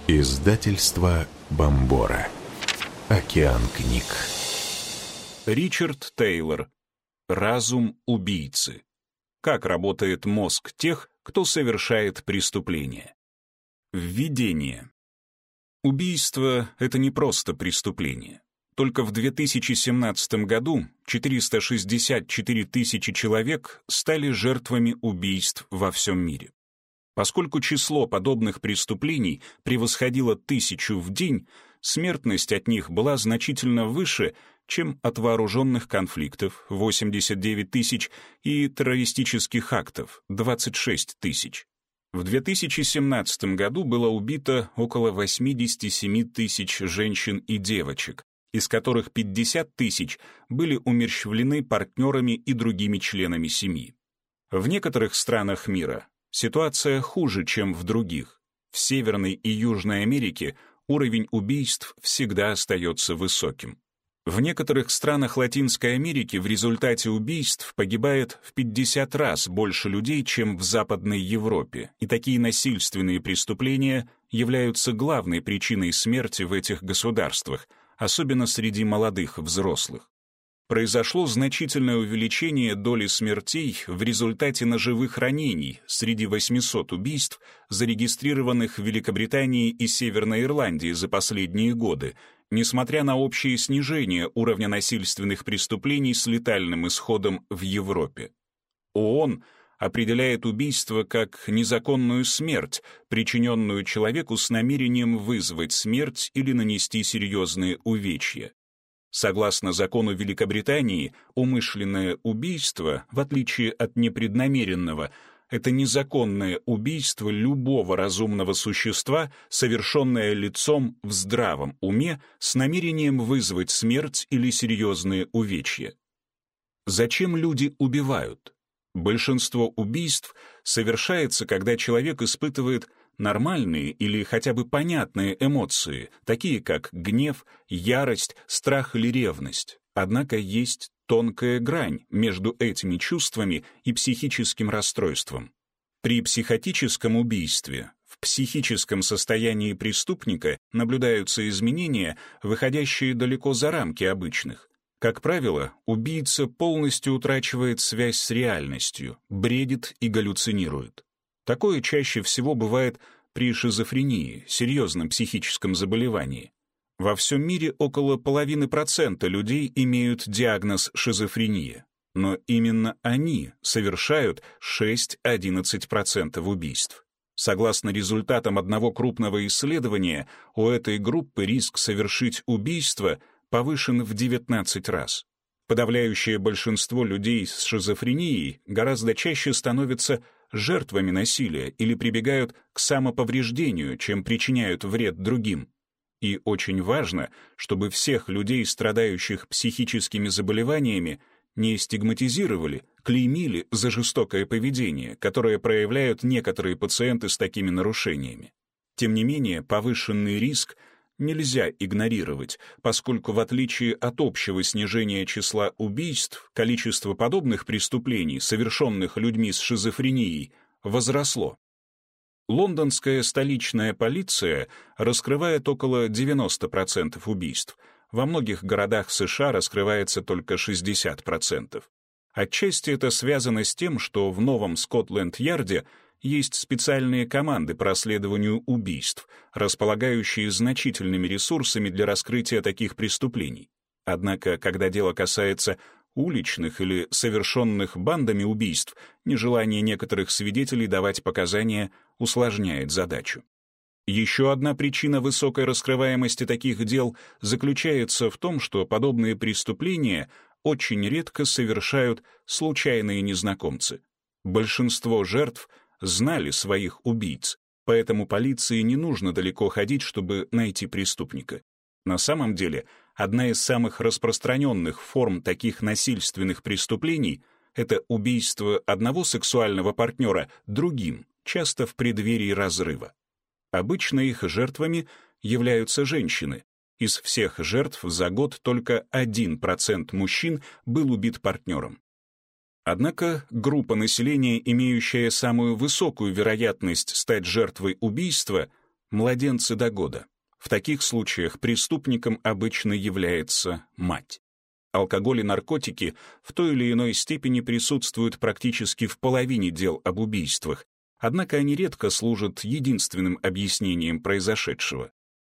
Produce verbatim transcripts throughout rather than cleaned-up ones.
Издательство Бомбора. Океан книг. Ричард Тейлор. Разум убийцы. Как работает мозг тех, кто совершает преступление. Введение. Убийство — это не просто преступление. Только в две тысячи семнадцатом году четыреста шестьдесят четыре тысячи человек стали жертвами убийств во всем мире. Поскольку число подобных преступлений превосходило тысячу в день, смертность от них была значительно выше, чем от вооруженных конфликтов — восемьдесят девять тысяч и террористических актов — двадцать шесть тысяч. В две тысячи семнадцатом году было убито около восемьдесят семь тысяч женщин и девочек, из которых пятьдесят тысяч были умерщвлены партнерами и другими членами семьи. В некоторых странах мира ситуация хуже, чем в других. В Северной и Южной Америке уровень убийств всегда остается высоким. В некоторых странах Латинской Америки в результате убийств погибает в пятьдесят раз больше людей, чем в Западной Европе, и такие насильственные преступления являются главной причиной смерти в этих государствах, особенно среди молодых взрослых. Произошло значительное увеличение доли смертей в результате ножевых ранений среди восьмисот убийств, зарегистрированных в Великобритании и Северной Ирландии за последние годы, несмотря на общее снижение уровня насильственных преступлений с летальным исходом в Европе. ООН определяет убийство как незаконную смерть, причиненную человеку с намерением вызвать смерть или нанести серьезные увечья. Согласно закону Великобритании, умышленное убийство, в отличие от непреднамеренного, это незаконное убийство любого разумного существа, совершенное лицом в здравом уме с намерением вызвать смерть или серьезные увечья. Зачем люди убивают? Большинство убийств совершается, когда человек испытывает нормальные или хотя бы понятные эмоции, такие как гнев, ярость, страх или ревность. Однако есть тонкая грань между этими чувствами и психическим расстройством. При психотическом убийстве в психическом состоянии преступника наблюдаются изменения, выходящие далеко за рамки обычных. Как правило, убийца полностью утрачивает связь с реальностью, бредит и галлюцинирует. Такое чаще всего бывает при шизофрении, серьезном психическом заболевании. Во всем мире около половины процента людей имеют диагноз шизофрения, но именно они совершают шесть-одиннадцать процентов убийств. Согласно результатам одного крупного исследования, у этой группы риск совершить убийство повышен в девятнадцать раз. Подавляющее большинство людей с шизофренией гораздо чаще становятся жертвами насилия или прибегают к самоповреждению, чем причиняют вред другим. И очень важно, чтобы всех людей, страдающих психическими заболеваниями, не стигматизировали, клеймили за жестокое поведение, которое проявляют некоторые пациенты с такими нарушениями. Тем не менее, повышенный риск нельзя игнорировать, поскольку в отличие от общего снижения числа убийств, количество подобных преступлений, совершенных людьми с шизофренией, возросло. Лондонская столичная полиция раскрывает около девяносто процентов убийств. Во многих городах США раскрывается только шестьдесят процентов. Отчасти это связано с тем, что в Новом Скотланд-Ярде есть специальные команды по расследованию убийств, располагающие значительными ресурсами для раскрытия таких преступлений. Однако, когда дело касается уличных или совершенных бандами убийств, нежелание некоторых свидетелей давать показания усложняет задачу. Еще одна причина высокой раскрываемости таких дел заключается в том, что подобные преступления очень редко совершают случайные незнакомцы. Большинство жертв знали своих убийц, поэтому полиции не нужно далеко ходить, чтобы найти преступника. На самом деле, одна из самых распространенных форм таких насильственных преступлений — это убийство одного сексуального партнера другим, часто в преддверии разрыва. Обычно их жертвами являются женщины. Из всех жертв за год только один процент мужчин был убит партнером. Однако группа населения, имеющая самую высокую вероятность стать жертвой убийства, Младенцы до года. В таких случаях преступником обычно является мать. Алкоголь и наркотики в той или иной степени присутствуют практически в половине дел об убийствах, однако они редко служат единственным объяснением произошедшего.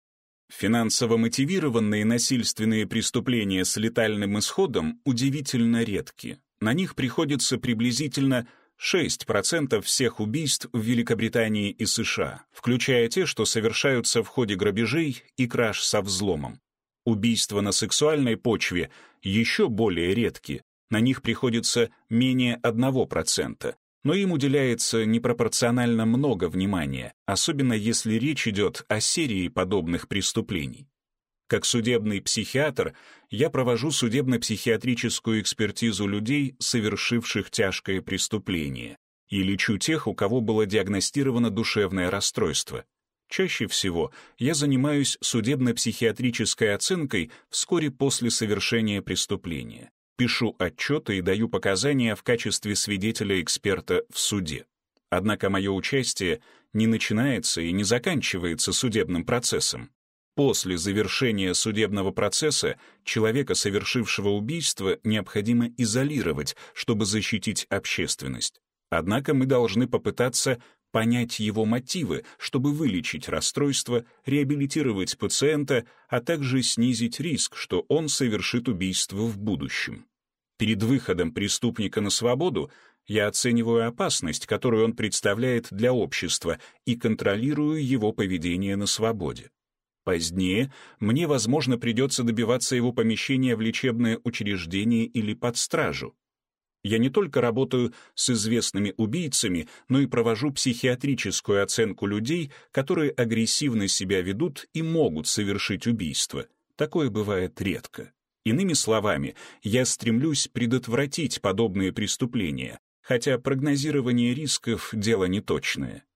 Финансово мотивированные насильственные преступления с летальным исходом удивительно редки. На них приходится приблизительно шесть процентов всех убийств в Великобритании и США, включая те, что совершаются в ходе грабежей и краж со взломом. Убийства на сексуальной почве еще более редки, на них приходится менее одного процента, но им уделяется непропорционально много внимания, особенно если речь идет о серии подобных преступлений. Как судебный психиатр я провожу судебно-психиатрическую экспертизу людей, совершивших тяжкое преступление, и лечу тех, у кого было диагностировано душевное расстройство. Чаще всего я занимаюсь судебно-психиатрической оценкой вскоре после совершения преступления. Пишу отчеты и даю показания в качестве свидетеля-эксперта в суде. Однако мое участие не начинается и не заканчивается судебным процессом. После завершения судебного процесса человека, совершившего убийство, необходимо изолировать, чтобы защитить общественность. Однако мы должны попытаться понять его мотивы, чтобы вылечить расстройство, реабилитировать пациента, а также снизить риск, что он совершит убийство в будущем. Перед выходом преступника на свободу я оцениваю опасность, которую он представляет для общества, и контролирую его поведение на свободе. Позднее мне, возможно, придется добиваться его помещения в лечебное учреждение или под стражу. Я не только работаю с известными убийцами, но и провожу психиатрическую оценку людей, которые агрессивно себя ведут и могут совершить убийство. Такое бывает редко. Иными словами, я стремлюсь предотвратить подобные преступления, хотя прогнозирование рисков — дело неточное.